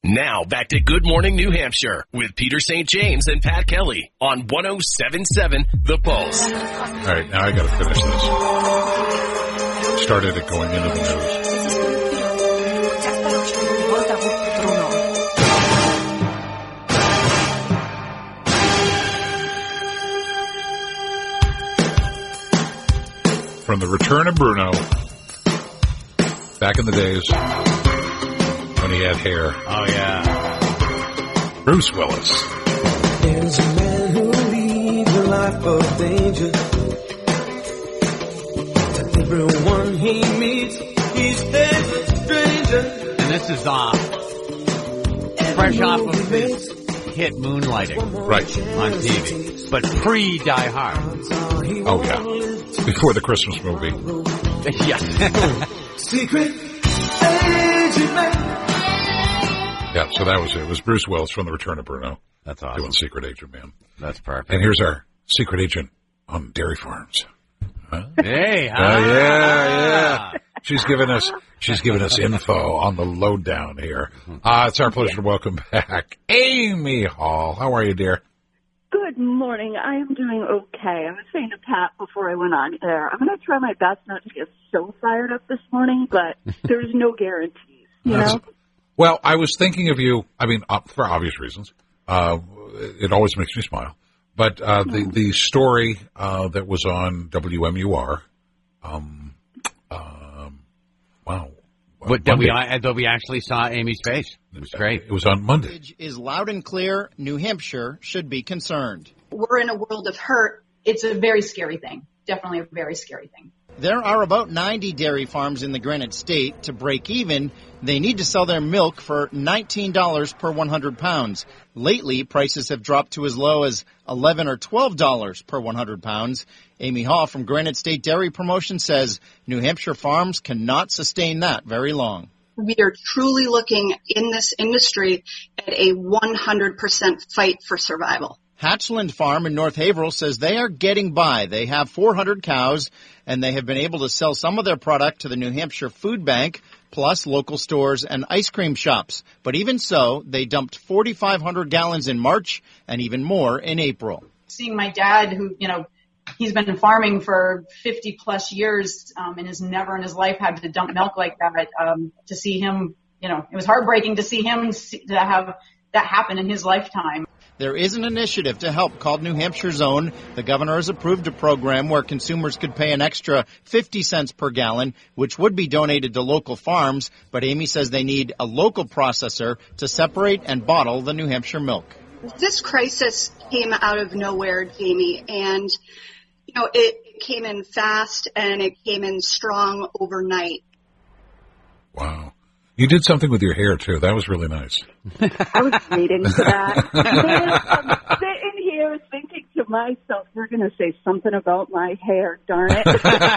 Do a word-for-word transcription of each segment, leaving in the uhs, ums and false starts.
Now back to Good Morning New Hampshire with Peter Saint James and Pat Kelly on one oh seven point seven The Pulse. All right, now I got to finish this. Started it going into the news. From the return of Bruno, back in the days when he had hair. Oh, yeah. Bruce Willis. There's a man who leads a life of danger. To everyone he meets, he stays a stranger. And this is uh, fresh off of his hit Moonlighting. Right. On T V. But pre-Die Hard. Oh, yeah. Before the Christmas movie. Yeah. Secret agent man. Yeah, so that was it. It was Bruce Willis from The Return of Bruno. That's awesome. Doing Secret Agent Man. That's perfect. And here's our secret agent on dairy farms. Huh? Hey, huh? Uh, yeah, yeah. She's giving us she's giving us info on the lowdown here. Uh, it's our pleasure to welcome back Amy Hall. How are you, dear? Good morning. I am doing okay. I was saying to Pat before I went on air, I'm going to try my best not to get so fired up this morning, but there's no guarantees, you That's, know? Well, I was thinking of you, I mean, uh, for obvious reasons. Uh, it always makes me smile. But uh, the, the story uh, that was on W M U R, um, um, wow. But that we, uh, that we actually saw Amy's face. It was great. It was on Monday. Is loud and clear. New Hampshire should be concerned. We're in a world of hurt. It's a very scary thing. Definitely a very scary thing. There are about ninety dairy farms in the Granite State. To break even, they need to sell their milk for nineteen dollars per one hundred pounds. Lately, prices have dropped to as low as eleven dollars or twelve dollars per one hundred pounds. Amy Hall from Granite State Dairy Promotion says New Hampshire farms cannot sustain that very long. We are truly looking in this industry at a one hundred percent fight for survival. Hatchland Farm in North Haverhill says they are getting by. They have four hundred cows, and they have been able to sell some of their product to the New Hampshire Food Bank, plus local stores and ice cream shops. But even so, they dumped forty-five hundred gallons in March and even more in April. Seeing my dad, who, you know, he's been farming for fifty plus years um, and has never in his life had to dump milk like that, um, to see him, you know, it was heartbreaking to see him see, to have that happen in his lifetime. There is an initiative to help called New Hampshire's Own. The governor has approved a program where consumers could pay an extra fifty cents per gallon, which would be donated to local farms. But Amy says they need a local processor to separate and bottle the New Hampshire milk. This crisis came out of nowhere, Jamie, and, you know, it came in fast and it came in strong overnight. Wow. You did something with your hair, too. That was really nice. I was waiting for that. I'm sitting here thinking to myself, you're going to say something about my hair, darn it.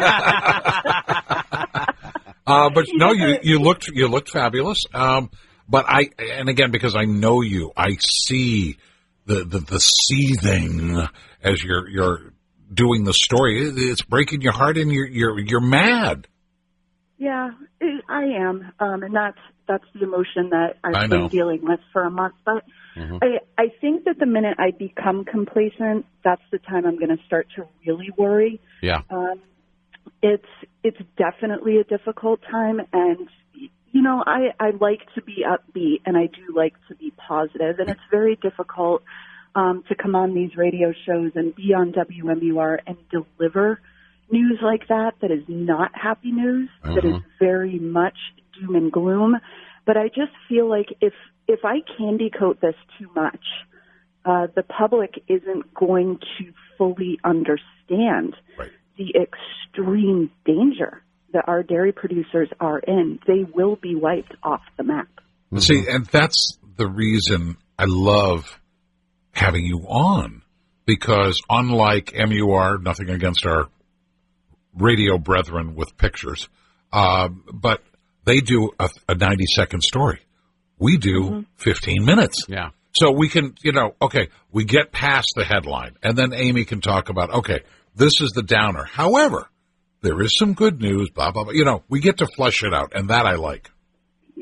uh, but no, you, you looked you looked fabulous. Um, but I, and again, because I know you, I see the, the, the seething as you're you're doing the story. It's breaking your heart, and you're you're you're mad. Yeah, it, I am, um, and that's that's the emotion that I've I been know. dealing with for a month. But Mm-hmm. I, I think that the minute I become complacent, that's the time I'm going to start to really worry. Yeah. Um, it's it's definitely a difficult time, and you know I, I like to be upbeat, and I do like to be positive, and it's very difficult um, to come on these radio shows and be on W M U R and deliver news like that that is not happy news, Uh-huh. that is very much doom and gloom. But I just feel like if if I candy coat this too much, uh, the public isn't going to fully understand Right. the extreme danger that our dairy producers are in. They will be wiped off the map. Mm-hmm. See, and that's the reason I love having you on, because unlike M U R, nothing against our radio brethren with pictures, uh, but they do a, a ninety-second story. We do mm-hmm. fifteen minutes. Yeah. So we can, you know, okay, we get past the headline, and then Amy can talk about, okay, this is the downer. However, there is some good news, blah, blah, blah. You know, we get to flush it out, and that I like.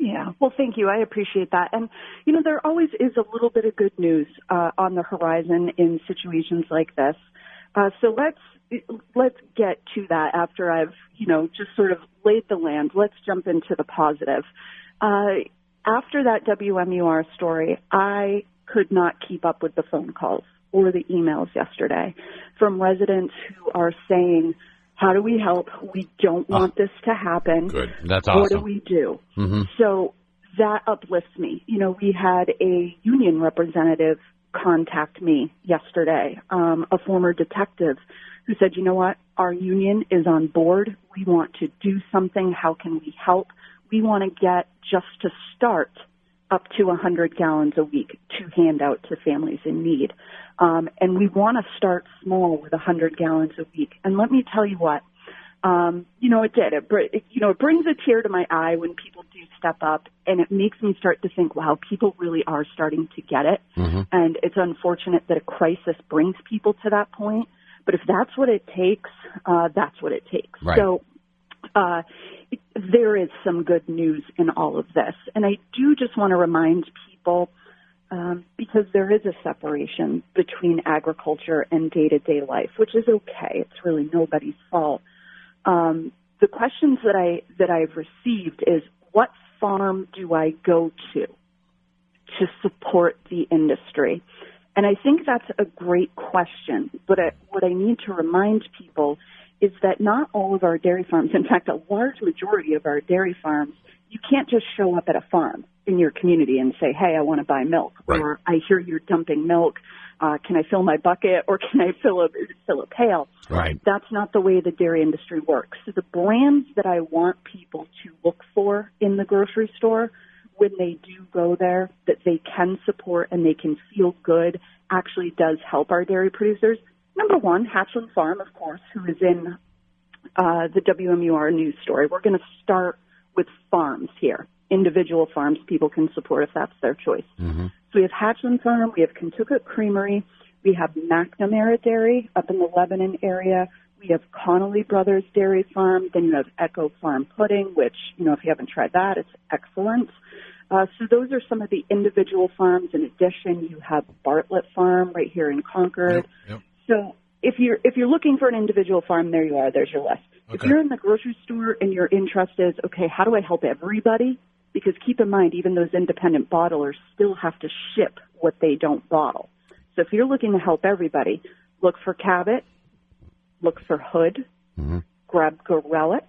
Yeah, well, thank you. I appreciate that. And, you know, there always is a little bit of good news uh, on the horizon in situations like this. Uh, so let's let's get to that after I've, you know, just sort of laid the land. Let's jump into the positive. Uh, after that W M U R story, I could not keep up with the phone calls or the emails yesterday from residents who are saying, how do we help? We don't want oh, this to happen. Good. That's awesome. What do we do? Mm-hmm. So that uplifts me. You know, we had a union representative contact me yesterday, um, a former detective who said, you know what, our union is on board. We want to do something. How can we help? We want to get just to start up to one hundred gallons a week to hand out to families in need. Um, and we want to start small with one hundred gallons a week. And let me tell you what, um, you know, it did. It, it, you know, it brings a tear to my eye when people do step up, and it makes me start to think, wow, people really are starting to get it. Mm-hmm. And it's unfortunate that a crisis brings people to that point. But if that's what it takes, uh, that's what it takes. Right. So uh, there is some good news in all of this. And I do just want to remind people, um, because there is a separation between agriculture and day-to-day life, which is okay. It's really nobody's fault. Um, the questions that I that I've received is, what farm do I go to to support the industry? And I think that's a great question. But I, what I need to remind people is that not all of our dairy farms, in fact, a large majority of our dairy farms, you can't just show up at a farm in your community and say, hey, I want to buy milk. Right. Or I hear you're dumping milk. Uh, can I fill my bucket, or can I fill a, fill a pail? Right. That's not the way the dairy industry works. So the brands that I want people to look for in the grocery store when they do go there, that they can support and they can feel good, actually does help our dairy producers. Number one, Hatchland Farm, of course, who is in uh, the W M U R news story. We're going to start with farms here, individual farms people can support if that's their choice. Mm-hmm. So we have Hatchland Farm, we have Kentucket Creamery, we have McNamara Dairy up in the Lebanon area, we have Connolly Brothers Dairy Farm, then you have Echo Farm Pudding, which, you know, if you haven't tried that, it's excellent. Uh, so those are some of the individual farms. In addition, you have Bartlett Farm right here in Concord. Yep, yep. So if you're if you're looking for an individual farm, there you are. There's your list. Okay. If you're in the grocery store and your interest is, okay, how do I help everybody? Because keep in mind, even those independent bottlers still have to ship what they don't bottle. So if you're looking to help everybody, look for Cabot, look for Hood, mm-hmm. grab Gorelick,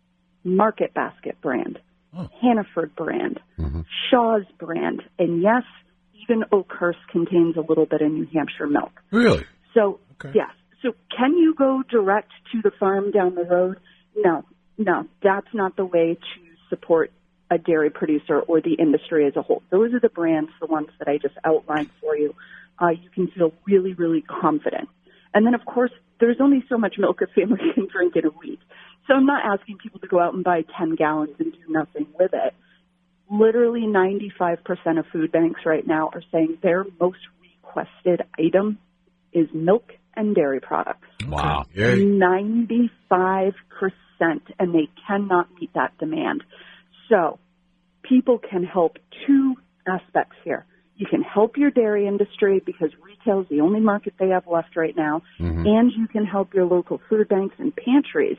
Market Basket brand, oh. Hannaford brand, mm-hmm. Shaw's brand, and yes, even Oakhurst contains a little bit of New Hampshire milk. Really? So, okay. yes. So can you go direct to the farm down the road? No, no, that's not the way to support a dairy producer or the industry as a whole. Those are the brands, the ones that I just outlined for you. Uh, you can feel really, really confident. And then, of course, there's only so much milk a family can drink in a week. So I'm not asking people to go out and buy ten gallons and do nothing with it. Literally ninety-five percent of food banks right now are saying their most requested item is milk and dairy products. Wow. Yay. ninety-five percent, and they cannot meet that demand. So people can help two aspects here. You can help your dairy industry because retail is the only market they have left right now, mm-hmm. and you can help your local food banks and pantries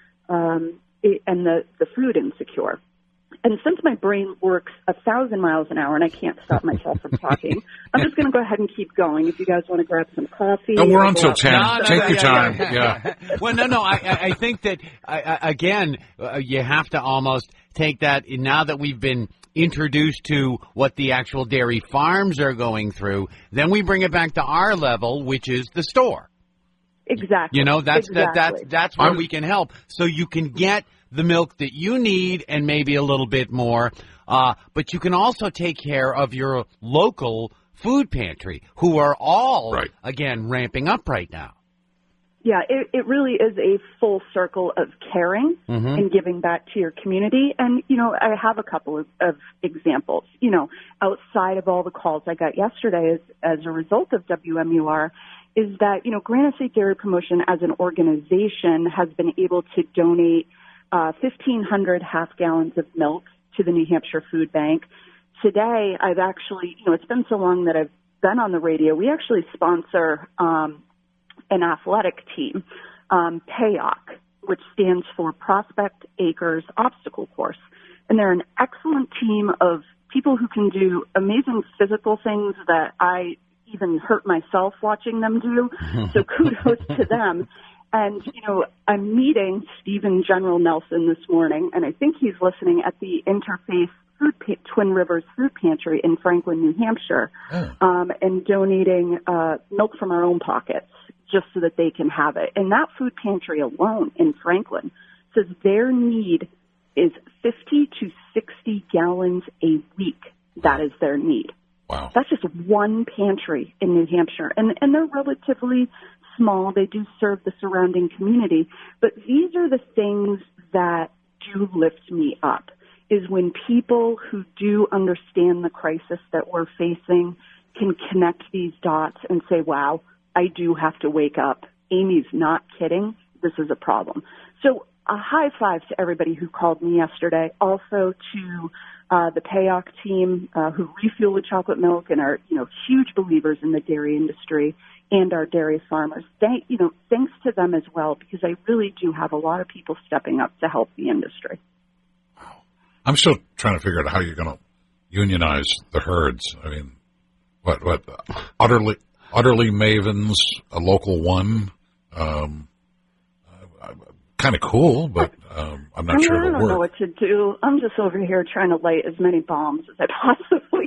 um, and the, the food insecure. And since my brain works a thousand miles an hour and I can't stop myself from talking, I'm just going to go ahead and keep going. If you guys want to grab some coffee. No, we're on till ten. No, no, Take no, your yeah, time. yeah, Yeah. yeah. Well, no, no. I, I think that, uh, again, uh, you have to almost take that, now that we've been introduced to what the actual dairy farms are going through, then we bring it back to our level, which is the store. Exactly. You know, that's exactly. that, that's that's where I'm, we can help. So you can get the milk that you need and maybe a little bit more, uh, but you can also take care of your local food pantry, who are all, right. again, ramping up right now. Yeah, it, it really is a full circle of caring mm-hmm. and giving back to your community. And, you know, I have a couple of, of examples, you know, outside of all the calls I got yesterday as, as a result of W M U R, is that, you know, Granite State Dairy Promotion as an organization has been able to donate uh, fifteen hundred half gallons of milk to the New Hampshire Food Bank. Today, I've actually, you know, it's been so long that I've been on the radio. We actually sponsor um, an athletic team, um, P A O C, which stands for Prospect Acres Obstacle Course. And they're an excellent team of people who can do amazing physical things that I even hurt myself watching them do. So kudos to them. And, you know, I'm meeting Stephen General Nelson this morning, and I think he's listening at the Interfaith Food pa- Twin Rivers Food Pantry in Franklin, New Hampshire, oh. um, and donating uh, milk from our own pockets just so that they can have it. And that food pantry alone in Franklin says their need is fifty to sixty gallons a week. That is their need. Wow. That's just one pantry in New Hampshire. And, and they're relatively small. They do serve the surrounding community. But these are the things that do lift me up, is when people who do understand the crisis that we're facing can connect these dots and say, wow, I do have to wake up. Amy's not kidding. This is a problem. So a high five to everybody who called me yesterday. Also to uh, the P A O C team uh, who refuel with chocolate milk and are, you know, huge believers in the dairy industry and our dairy farmers. Thank, you know, thanks to them as well, because I really do have a lot of people stepping up to help the industry. Wow. I'm still trying to figure out how you're going to unionize the herds. I mean, what, what, utterly, utterly Mavens, a local one, um, kind of cool, but um, I'm not I mean, sure I it'll don't work. know what to do. I'm just over here trying to light as many bombs as I possibly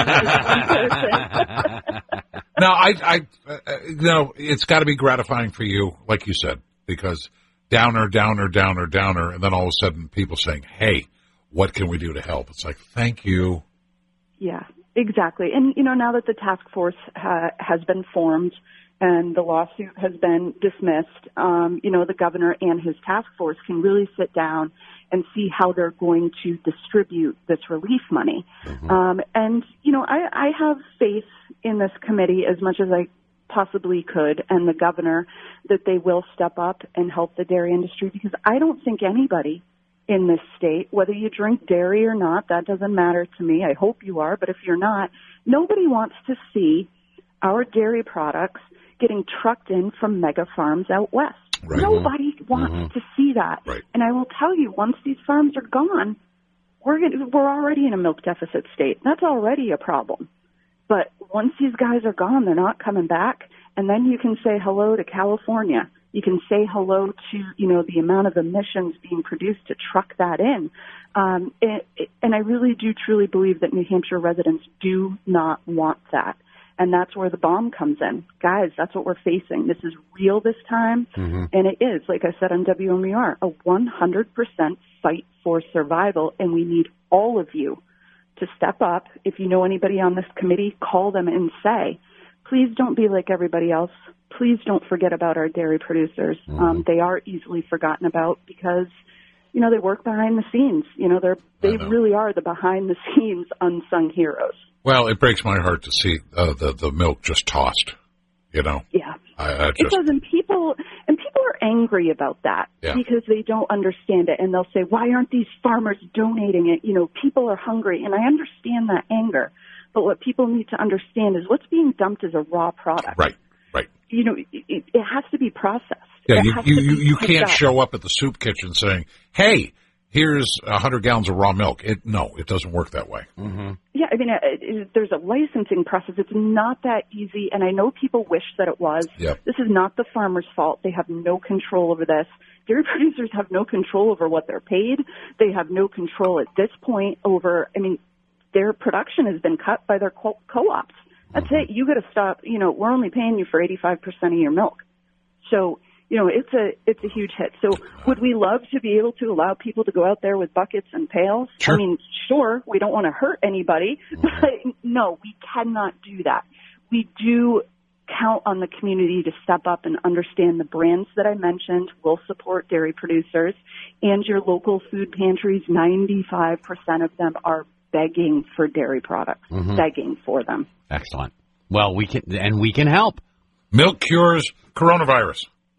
can. Now, I, I, uh, you know, it's got to be gratifying for you, like you said, because downer, downer, downer, downer, and then all of a sudden people saying, hey, what can we do to help? It's like, thank you. Yeah, exactly. And, you know, now that the task force ha- has been formed, and the lawsuit has been dismissed, um, you know, the governor and his task force can really sit down and see how they're going to distribute this relief money. Mm-hmm. Um, and, you know, I, I have faith in this committee as much as I possibly could, and the governor, that they will step up and help the dairy industry, because I don't think anybody in this state, whether you drink dairy or not, that doesn't matter to me. I hope you are, but if you're not, nobody wants to see our dairy products getting trucked in from mega farms out west. Right. Nobody wants mm-hmm. to see that. Right. And I will tell you, once these farms are gone, we're gonna, we're already in a milk deficit state. That's already a problem. But once these guys are gone, they're not coming back. And then you can say hello to California. You can say hello to, you know, the amount of emissions being produced to truck that in. Um, it, it, and I really do truly believe that New Hampshire residents do not want that. And that's where the bomb comes in. Guys, that's what we're facing. This is real this time. Mm-hmm. And it is, like I said on W M E R, a one hundred percent fight for survival. And we need all of you to step up. If you know anybody on this committee, call them and say, please don't be like everybody else. Please don't forget about our dairy producers. Mm-hmm. Um, they are easily forgotten about because, you know, they work behind the scenes. You know, they're, they really are the behind the scenes unsung heroes. Well, it breaks my heart to see uh, the the milk just tossed. You know. Yeah. I, I just... It does, and people and people are angry about that yeah. because they don't understand it, and they'll say, "Why aren't these farmers donating it?" You know, people are hungry, and I understand that anger. But what people need to understand is what's being dumped is a raw product. Right. Right. You know, it, it has to be processed. Yeah. You you, you, you can't up. show up at the soup kitchen saying, "Hey, here's a hundred gallons of raw milk." It no, it doesn't work that way. Mm-hmm. Yeah, I mean, it, it, there's a licensing process. It's not that easy, and I know people wish that it was. Yep. This is not the farmer's fault. They have no control over this. Dairy producers have no control over what they're paid. They have no control at this point over, I mean, their production has been cut by their co- co-ops. That's mm-hmm. it. You got to stop. You know, we're only paying you for eighty-five percent of your milk. So, you know, it's a it's a huge hit. So would we love to be able to allow people to go out there with buckets and pails? Sure. I mean, sure, we don't want to hurt anybody, mm-hmm. but no, we cannot do that. We do count on the community to step up and understand the brands that I mentioned will support dairy producers, and your local food pantries, ninety-five percent of them are begging for dairy products, mm-hmm. begging for them. Excellent. Well, we can, and we can help. Milk cures coronavirus.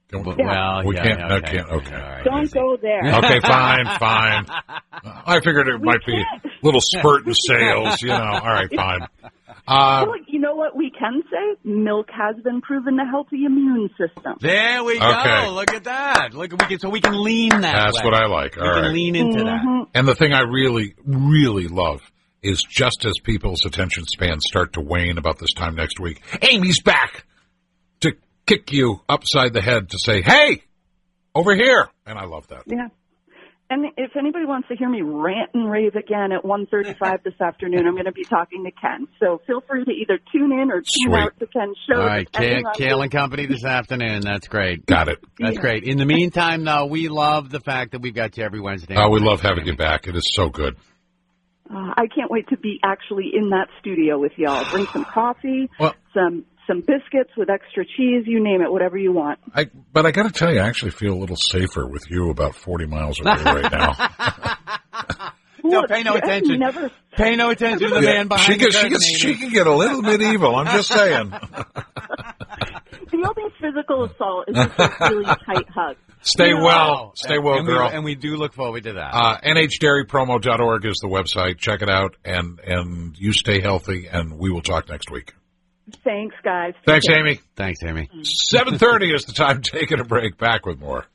Can we, Well, we yeah, can't. okay. I can't. Okay. All right. Don't go there. Okay, fine, fine. I figured it might be a little spurt in sales, you know. All right, fine. Uh, Well, you know what we can say? Milk has been proven to help the immune system. There we go. Okay. Look at that. Look, we can so we can lean that. that's way. what I like. We All can right. lean into Mhm. And the thing I really, really love is just as people's attention spans start to wane about this time next week, Amy's back to kick you upside the head to say, hey, over here. And I love that. Yeah. And if anybody wants to hear me rant and rave again at one thirty-five this afternoon, I'm going to be talking to Ken. So feel free to either tune in or tune Sweet. out to Ken's show. that. All right, depending Kale, on Kale who- and Company this afternoon. That's great. Got it. That's Yeah. great. In the meantime, though, we love the fact that we've got you every Wednesday. Oh, we love having you back. It is so good. Uh, I can't wait to be actually in that studio with y'all. Bring some coffee, Well- some some biscuits with extra cheese, you name it, whatever you want. I, but I got to tell you, I actually feel a little safer with you about forty miles away right now. No, Look, pay no you attention. Never, Pay no attention to the man behind she, the gets, she, curtain. gets, Amy. she can get a little medieval. I'm just saying. the only physical assault is just a really tight hug. Stay No. well. Stay well, and we, girl. and we do look forward to that. Uh, N H dairy promo dot org is the website. Check it out, and, and you stay healthy, and we will talk next week. Thanks, guys. Thanks, Amy. Thanks, Amy. seven thirty is the time. Taking a break. Back with more.